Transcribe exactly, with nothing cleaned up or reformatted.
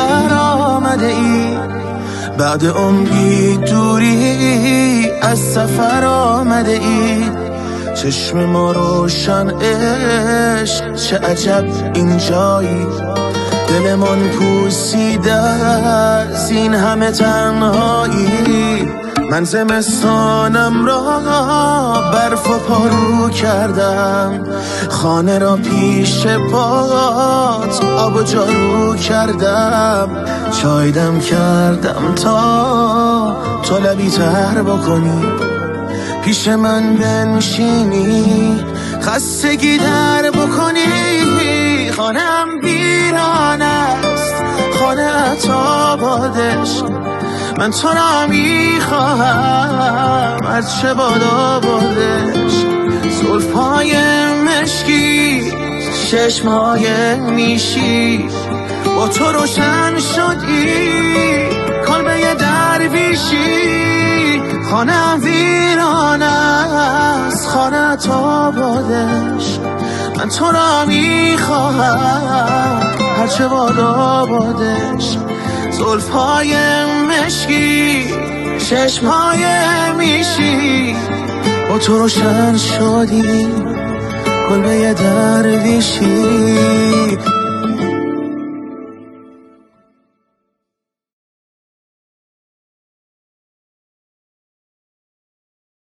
تر آمده ای، بعد عمری دوری از سفر آمده ای. چشم ما روشن عشق، چه عجب اینجایی، دلمان پوسیده از این همه تنهایی. من زمستانم را برف و پارو کردم، خانه را پیش پات آب و جارو کردم. چای دم کردم تا تو لبی تر بکنی، پیش من بنشینی خستگی در بکنی. خانم ویران است، خانه تا بادش، من تو را میخواهم از چه بادا بادش. زلفهای مشکی، چشمهای میشی، با تو روشن شدی کلبه درویشی. خانه ویران است، خانه تا بادش، من تو را میخواهم هرچه بادا بادش. زلفهای مشکی، چشمهای میشی، با تو روشن شدی کلبه درویشی.